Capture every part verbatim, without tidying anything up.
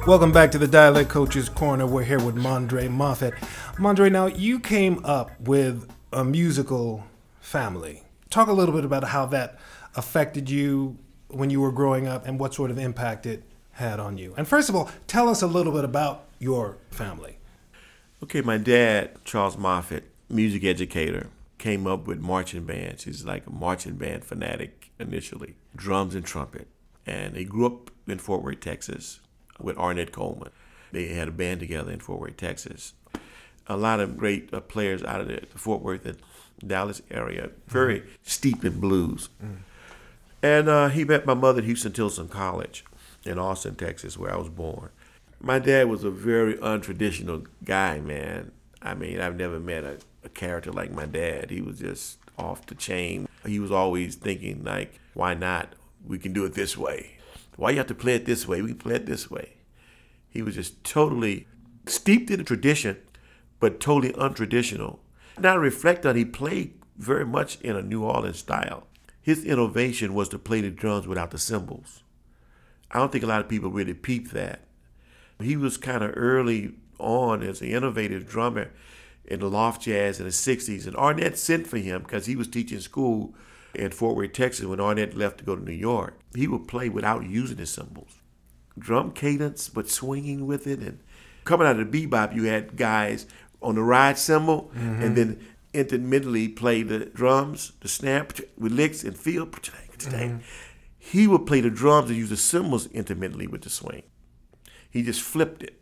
Welcome back to the Dialect Coaches Corner. We're here with Mondre Moffett. Mondre, now you came up with a musical family. Talk a little bit about how that affected you when you were growing up and what sort of impact it had on you. And first of all, tell us a little bit about your family. Okay, my dad, Charles Moffett, music educator, came up with marching bands. He's like a marching band fanatic initially, drums and trumpet. And he grew up in Fort Worth, Texas, with Arnett Coleman. They had a band together in Fort Worth, Texas. A lot of great uh, players out of the Fort Worth and Dallas area, very mm-hmm. steeped in blues. Mm. And uh, he met my mother at Houston Tilson College in Austin, Texas, where I was born. My dad was a very untraditional guy, man. I mean, I've never met a, a character like my dad. He was just off the chain. He was always thinking, like, why not? We can do it this way. Why you have to play it this way? We can play it this way. He was just totally steeped in the tradition, but totally untraditional. Now I reflect on, he played very much in a New Orleans style. His innovation was to play the drums without the cymbals. I don't think a lot of people really peeped that. He was kind of early on as an innovative drummer in the loft jazz in the sixties, and Arnett sent for him because he was teaching school in Fort Worth, Texas, when Arnett left to go to New York. He would play without using his cymbals. Drum cadence, but swinging with it. And coming out of the bebop, you had guys on the ride cymbal, mm-hmm. and then intermittently play the drums, the snare with licks and feel. Mm-hmm. He would play the drums and use the cymbals intermittently with the swing. He just flipped it.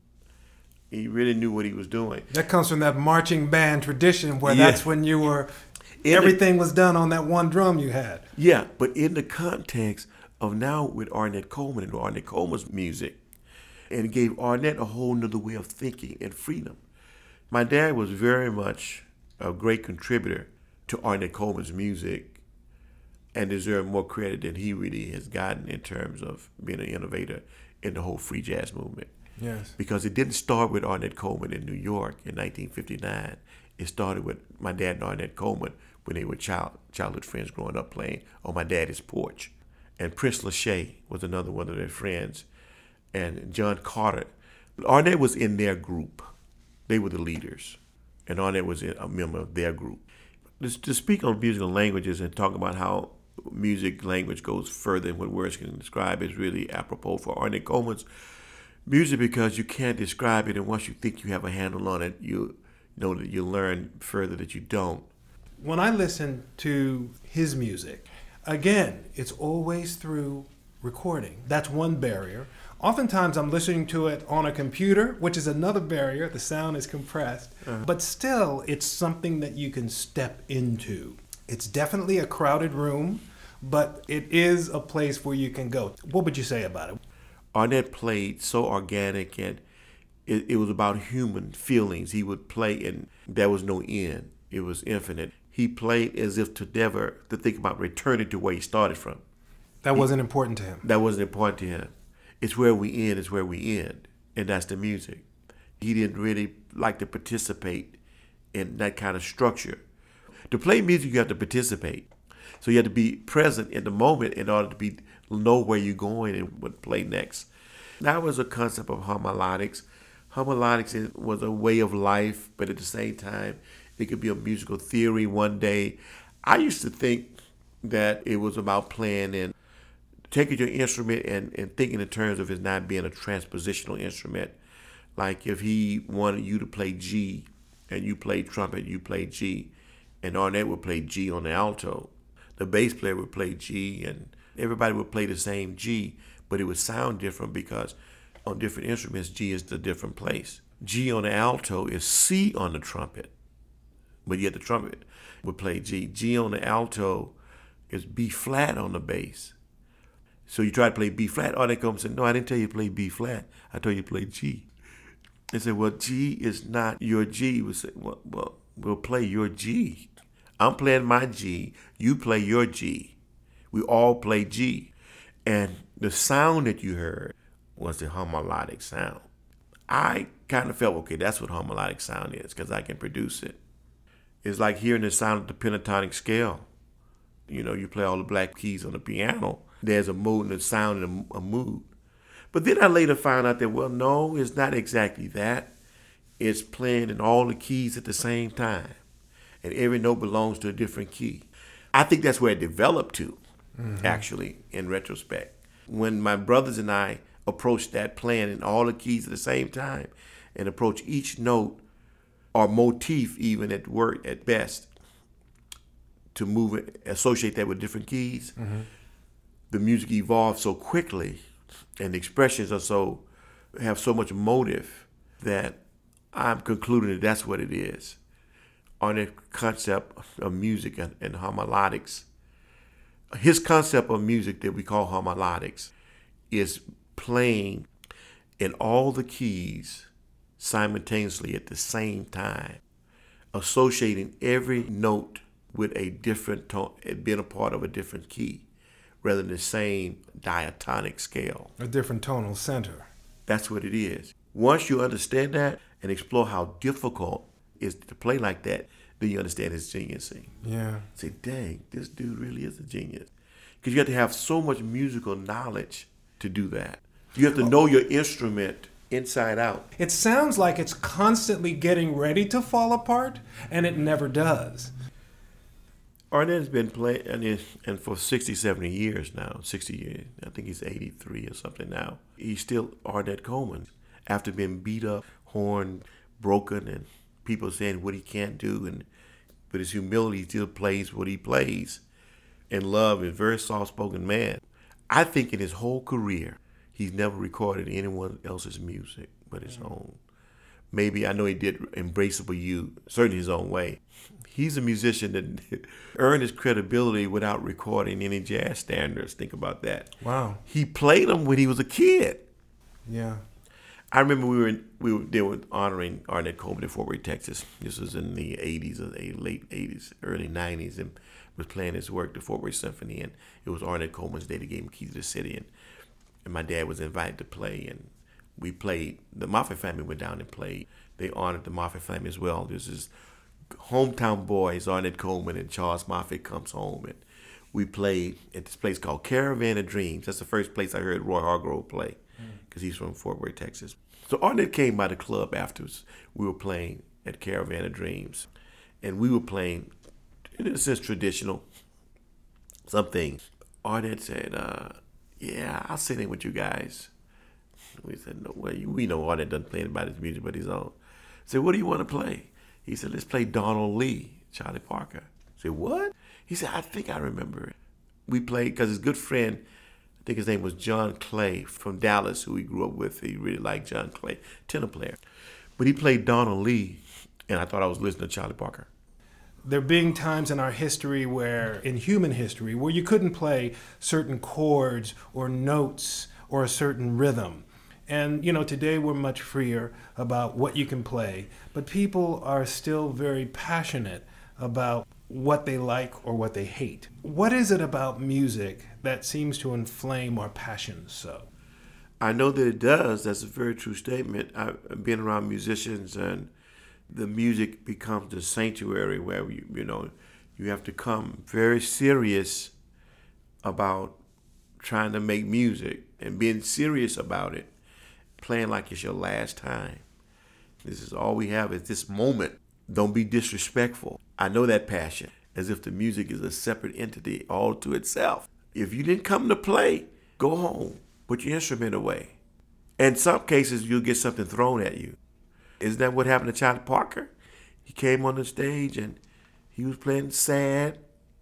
He really knew what he was doing. That comes from that marching band tradition where yeah. that's when you were... Everything was done on that one drum you had. Yeah, but in the context of now with Arnett Coleman and Arnett Coleman's music, and it gave Arnett a whole nother way of thinking and freedom. My dad was very much a great contributor to Arnett Coleman's music and deserved more credit than he really has gotten in terms of being an innovator in the whole free jazz movement. Yes. Because it didn't start with Arnett Coleman in New York in nineteen fifty-nine. It started with my dad and Arnett Coleman when they were child childhood friends growing up playing on my daddy's porch. And Prince Lachey was another one of their friends. And John Carter. Arnett was in their group. They were the leaders. And Arnett was a member of their group. Just to speak on musical languages and talk about how music language goes further than what words can describe is really apropos for Arnett Coleman's music, because you can't describe it, and once you think you have a handle on it, you know that you learn further that you don't. When I listen to his music, again, it's always through recording. That's one barrier. Oftentimes I'm listening to it on a computer, which is another barrier. The sound is compressed. Uh-huh. But still, it's something that you can step into. It's definitely a crowded room, but it is a place where you can go. What would you say about it? Arnett played so organic, and it, it was about human feelings. He would play and there was no end. It was infinite. He played as if to never to think about returning to where he started from. That he, wasn't important to him. That wasn't important to him. It's where we end, it's where we end. And that's the music. He didn't really like to participate in that kind of structure. To play music, you have to participate. So you have to be present in the moment in order to be know where you're going and what play next. That was a concept of homolodics. Homolodics was a way of life, but at the same time, it could be a musical theory one day. I used to think that it was about playing and taking your instrument and, and thinking in terms of it not being a transpositional instrument. Like if he wanted you to play G and you played trumpet, you played G, and Arnett would play G on the alto. The bass player would play G, and everybody would play the same G, but it would sound different because on different instruments, G is the different place. G on the alto is C on the trumpet, but yet the trumpet would play G. G on the alto is B flat on the bass. So you try to play B flat, Arnett comes and said, no, I didn't tell you to play B flat. I told you to play G. They said, well, G is not your G. We said, well, well, we'll play your G. I'm playing my G. You play your G. We all play G. And the sound that you heard was the homolodic sound. I kind of felt, okay, that's what homolodic sound is because I can produce it. It's like hearing the sound of the pentatonic scale. You know, you play all the black keys on the piano. There's a mode and a sound and a, a mood. But then I later found out that, well, no, it's not exactly that. It's playing in all the keys at the same time. And every note belongs to a different key. I think that's where it developed to, mm-hmm. actually, in retrospect. When my brothers and I approached that playing in all the keys at the same time and approach each note or motif even at work at best to move it, associate that with different keys, mm-hmm. the music evolved so quickly and the expressions are so, have so much motive that I'm concluding that that's what it is. On the concept of music and, and homolodics, his concept of music that we call homolodics is playing in all the keys simultaneously at the same time, associating every note with a different tone, being a part of a different key, rather than the same diatonic scale. A different tonal center. That's what it is. Once you understand that and explore how difficult it is to play like that, then you understand his genius. Yeah. Say, dang, this dude really is a genius. Because you have to have so much musical knowledge to do that. You have to know your instrument inside out. It sounds like it's constantly getting ready to fall apart, and it never does. Arnett has been playing, and, and for sixty, seventy years now, sixty years, I think he's eighty-three or something now. He's still Arnett Coleman. After being beat up, horn broken, and people saying what he can't do, and but his humility, he still plays what he plays. And love is a very soft-spoken man. I think in his whole career, he's never recorded anyone else's music but his mm. own. Maybe, I know he did Embraceable You, certainly his own way. He's a musician that earned his credibility without recording any jazz standards. Think about that. Wow. He played them when he was a kid. Yeah. I remember we were in, we were they were honoring Arnett Coleman in Fort Worth, Texas. This was in the eighties or the late eighties, early nineties, and was playing his work, the Fort Worth Symphony, and it was Arnett Coleman's day. They gave him keys to the city, and, and my dad was invited to play, and we played. The Moffitt family went down and played. They honored the Moffitt family as well. This is hometown boys, Arnett Coleman and Charles Moffitt comes home, and we played at this place called Caravan of Dreams. That's the first place I heard Roy Hargrove play, because he's from Fort Worth, Texas. So Arnett came by the club afterwards. We were playing at Caravan of Dreams, and we were playing, in a sense, traditional, some things. Arnett said, uh, yeah, I'll sit in with you guys. We said, no way. We know Arnett doesn't play about his music but his own. I said, what do you want to play? He said, let's play Donald Lee, Charlie Parker. I said, what? He said, I think I remember it. We played, because his good friend, I think his name was John Clay from Dallas, who he grew up with. He really liked John Clay, tenor player. But he played Donald Lee, and I thought I was listening to Charlie Parker. There being times in our history where, in human history, where you couldn't play certain chords or notes or a certain rhythm. And, you know, today we're much freer about what you can play, but people are still very passionate about what they like or what they hate. What is it about music that seems to inflame our passions so? I know that it does. That's a very true statement. I've been around musicians, and the music becomes the sanctuary where, you, you know, you have to come very serious about trying to make music and being serious about it. Playing like it's your last time. This is all we have is this moment. Don't be disrespectful. I know that passion, as if the music is a separate entity all to itself. If you didn't come to play, go home. Put your instrument away. In some cases, you'll get something thrown at you. Isn't that what happened to Charlie Parker? He came on the stage and he was playing sad.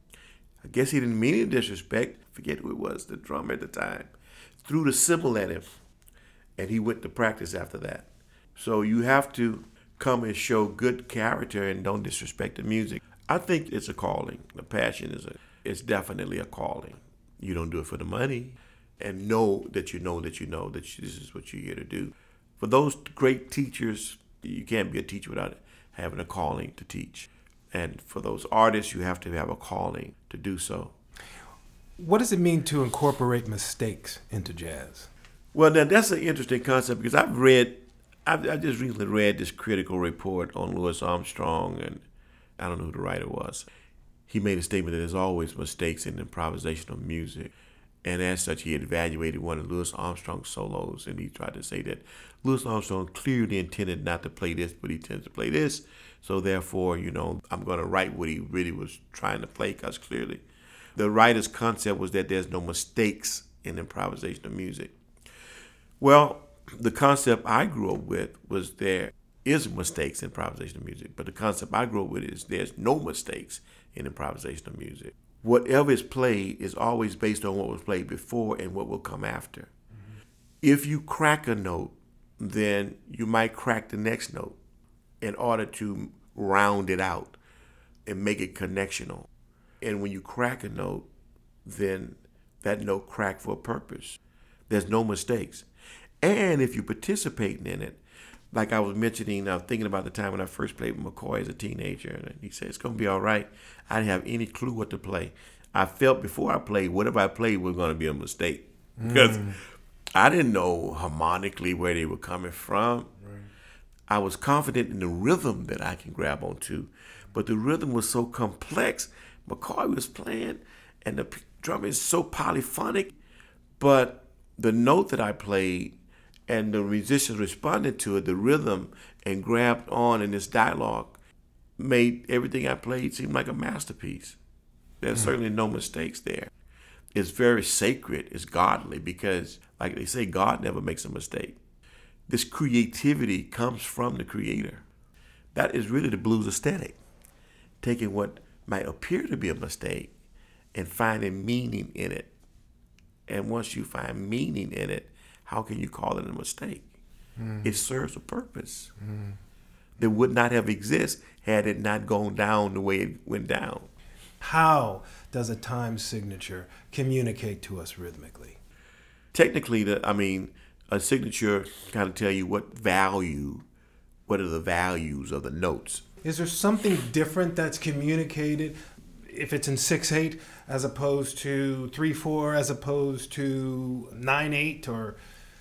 I guess he didn't mean any disrespect. I forget who it was, the drummer at the time. Threw the cymbal at him. And he went to practice after that. So you have to come and show good character and don't disrespect the music. I think it's a calling. The passion is a, it's definitely a calling. You don't do it for the money, and know that you know that you know that this is what you're here to do. For those great teachers, you can't be a teacher without having a calling to teach. And for those artists, you have to have a calling to do so. What does it mean to incorporate mistakes into jazz? Well, now that's an interesting concept, because I've read, I've, I just recently read this critical report on Louis Armstrong, and I don't know who the writer was. He made a statement that there's always mistakes in improvisational music. And as such, he had evaluated one of Louis Armstrong's solos, and he tried to say that Louis Armstrong clearly intended not to play this, but he intended to play this. So therefore, you know, I'm going to write what he really was trying to play, because clearly the writer's concept was that there's no mistakes in improvisational music. Well, the concept I grew up with was there is mistakes in improvisational music, but the concept I grew up with is there's no mistakes in improvisational music. Whatever is played is always based on what was played before and what will come after. Mm-hmm. If you crack a note, then you might crack the next note in order to round it out and make it connectional. And when you crack a note, then that note cracked for a purpose. There's no mistakes. And if you're participating in it, like I was mentioning, I was thinking about the time when I first played with McCoy as a teenager, and he said, it's going to be all right. I didn't have any clue what to play. I felt before I played, whatever I played was going to be a mistake. Because mm. I didn't know harmonically where they were coming from. Right. I was confident in the rhythm that I can grab onto, but the rhythm was so complex. McCoy was playing, and the drum is so polyphonic, but the note that I played and the musicians responded to it, the rhythm, and grabbed on in this dialogue, made everything I played seem like a masterpiece. There's mm. certainly no mistakes there. It's very sacred. It's godly because, like they say, God never makes a mistake. This creativity comes from the Creator. That is really the blues aesthetic, taking what might appear to be a mistake and finding meaning in it. And once you find meaning in it, how can you call it a mistake? Mm. It serves a purpose mm. that would not have existed had it not gone down the way it went down. How does a time signature communicate to us rhythmically? Technically, the, I mean, a signature kind of tell you what value, what are the values of the notes. Is there something different that's communicated if it's in six eight as opposed to three four as opposed to nine eight or?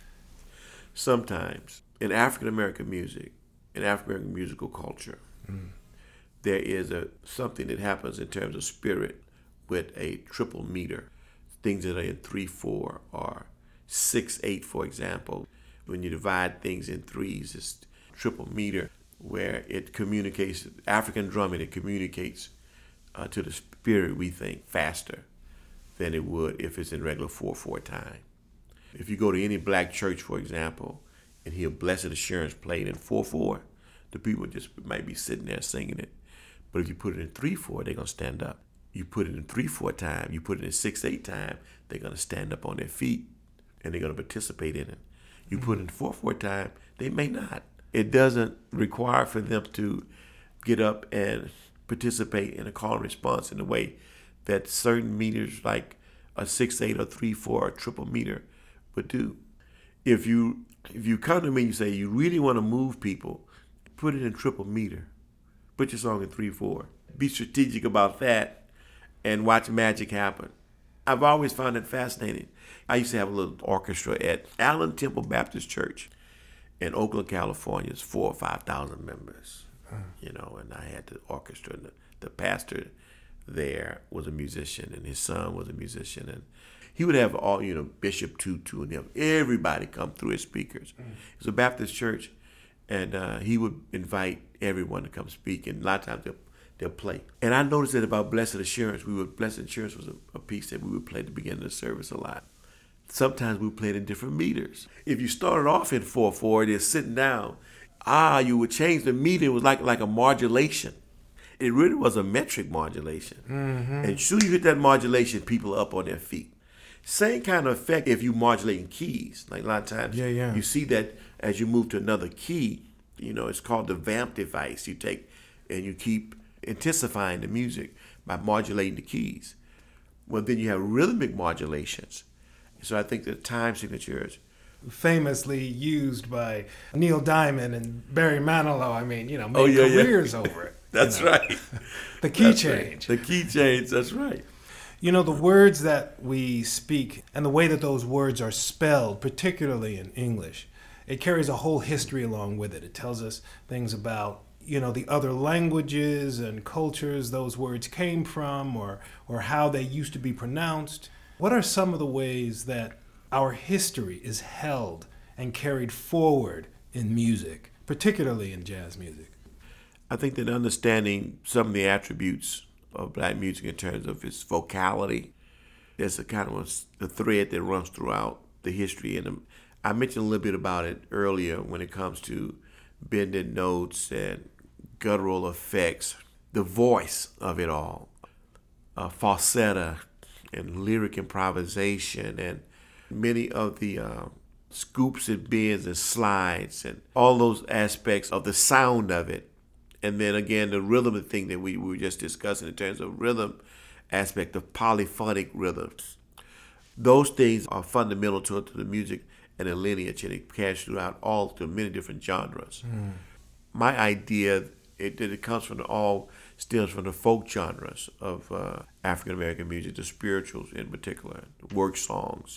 Sometimes in African American music, in African American musical culture, mm. there is a something that happens in terms of spirit with a triple meter. Things that are in three four or six eight, for example. When you divide things in threes, it's triple meter, where it communicates, African drumming, it communicates uh, to the spirit, we think, faster than it would if it's in regular four four time. If you go to any black church, for example, and hear Blessed Assurance played in four four, the people just might be sitting there singing it. But if you put it in three four, they're going to stand up. You put it in three four time, you put it in six eight time, they're going to stand up on their feet and they're going to participate in it. You put it in four four time, they may not. It doesn't require for them to get up and participate in a call and response in a way that certain meters like a six eight or three four or triple meter would do. If you if you come to me and you say you really want to move people, put it in triple meter. Put your song in three four. Be strategic about that and watch magic happen. I've always found it fascinating. I used to have a little orchestra at Allen Temple Baptist Church in Oakland, California. It's four or five thousand members, hmm. you know, and I had the orchestra. And the, the pastor there was a musician, and his son was a musician, and he would have all, you know, Bishop Tutu and them. Everybody come through his speakers. Mm. It's a Baptist church, and uh, he would invite everyone to come speak, and a lot of times they'll, they'll play. And I noticed that about Blessed Assurance, we would Blessed Assurance was a, a piece that we would play at the beginning of the service a lot. Sometimes we played in different meters. If you started off in four four, they're sitting down. Ah, you would change the meter. It was like like a modulation. It really was a metric modulation. Mm-hmm. And as soon as you hit that modulation, people are up on their feet. Same kind of effect if you modulating keys. Like a lot of times yeah, yeah. you see that as you move to another key, you know, it's called the vamp device. You take and you keep intensifying the music by modulating the keys. Well, then you have rhythmic modulations. So I think the time signatures famously used by Neil Diamond and Barry Manilow. I mean, you know, made oh, yeah, careers yeah. over it. That's you know. right. The key that's change. Right. The key change, that's right. You know, the words that we speak and the way that those words are spelled, particularly in English, it carries a whole history along with it. It tells us things about, you know, the other languages and cultures those words came from, or or how they used to be pronounced. What are some of the ways that our history is held and carried forward in music, particularly in jazz music? I think that understanding some of the attributes of black music in terms of its vocality, there's a kind of a, a thread that runs throughout the history. And I mentioned a little bit about it earlier when it comes to bending notes and guttural effects, the voice of it all, uh, falsetto and lyric improvisation, and many of the uh, scoops and bends and slides and all those aspects of the sound of it. And then again, the rhythm thing that we, we were just discussing in terms of rhythm aspect of polyphonic rhythms. Those things are fundamental to, to the music and the lineage, and it carries throughout all through many different genres. Mm. My idea it, that it comes from the, all stems from the folk genres of uh, African American music, the spirituals in particular, the work songs,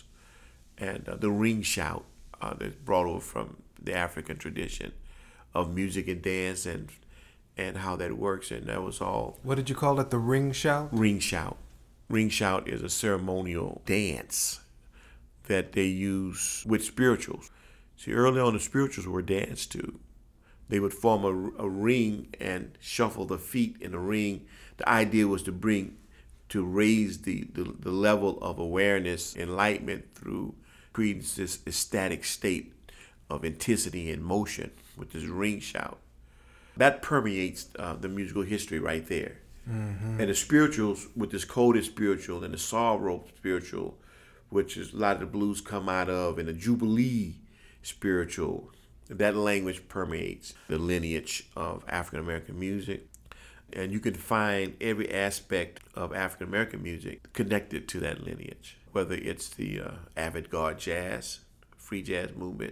and uh, the ring shout uh, that's brought over from the African tradition of music and dance and and how that works. And that was all. What did you call it? The ring shout? Ring shout. Ring shout is a ceremonial dance that they use with spirituals. See, early on the spirituals were danced to. They would form a, a ring and shuffle the feet in the ring. The idea was to bring, to raise the, the, the level of awareness, enlightenment through creating this ecstatic state of intensity and motion with this ring shout. That permeates uh, the musical history right there. Mm-hmm. And the spirituals, with this coded spiritual and the sorrow spiritual, which is a lot of the blues come out of, and the Jubilee spiritual, that language permeates the lineage of African American music. And you can find every aspect of African American music connected to that lineage, whether it's the uh, avant-garde jazz, free jazz movement,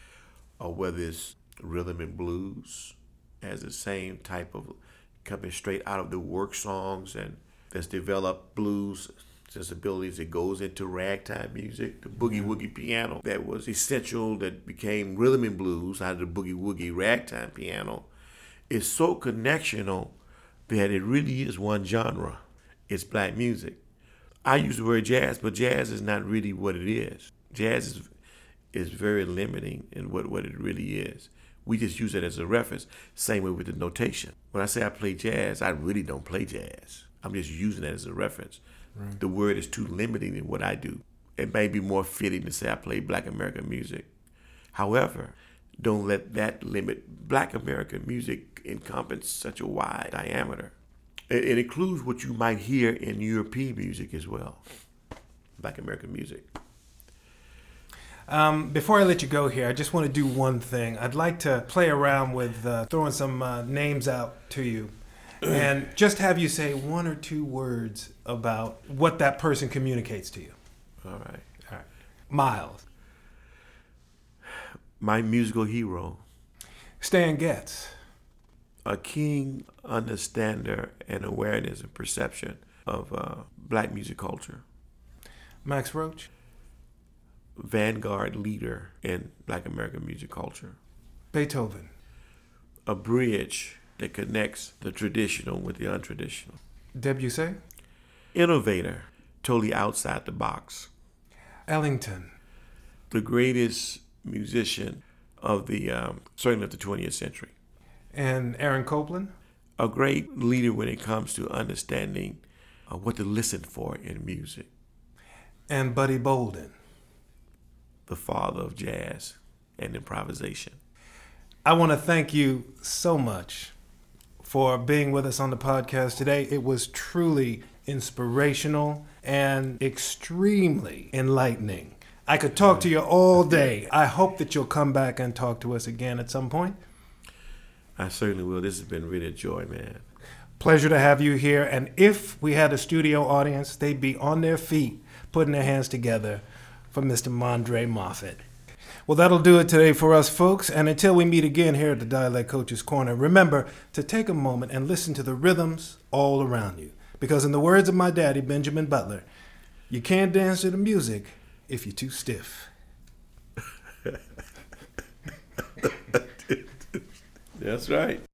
or whether it's rhythm and blues, has the same type of coming straight out of the work songs, and that's developed blues sensibilities that goes into ragtime music, the boogie woogie piano that was essential, that became rhythm and blues out of the boogie woogie ragtime piano, is so connectional that it really is one genre. It's black music. I use the word jazz, but jazz is not really what it is. Jazz is is very limiting in what, what it really is. We just use it as a reference. Same way with the notation. When I say I play jazz, I really don't play jazz. I'm just using it as a reference. Right. The word is too limiting in what I do. It may be more fitting to say I play black American music. However, don't let that limit. Black American music encompasses such a wide diameter. It, it includes what you might hear in European music as well. Black American music. Um, before I let you go here, I just want to do one thing. I'd like to play around with uh, throwing some uh, names out to you and just have you say one or two words about what that person communicates to you. All right. All right. Miles. My musical hero. Stan Getz. A keen understander and awareness and perception of uh, black music culture. Max Roach. Vanguard leader in black American music culture. Beethoven. A bridge that connects the traditional with the untraditional. Debussy. Innovator, totally outside the box. Ellington. The greatest musician of the, um, certainly of the twentieth century. And Aaron Copland. A great leader when it comes to understanding uh, what to listen for in music. And Buddy Bolden. The father of jazz and improvisation. I want to thank you so much for being with us on the podcast today. It was truly inspirational and extremely enlightening. I could talk to you all day. I hope that you'll come back and talk to us again at some point. I certainly will. This has been really a joy, man. Pleasure to have you here. And if we had a studio audience, they'd be on their feet, putting their hands together for Mister Mondre Moffitt. Well, that'll do it today for us, folks. And until we meet again here at the Dialect Coach's Corner, remember to take a moment and listen to the rhythms all around you. Because in the words of my daddy, Benjamin Butler, you can't dance to the music if you're too stiff. That's right.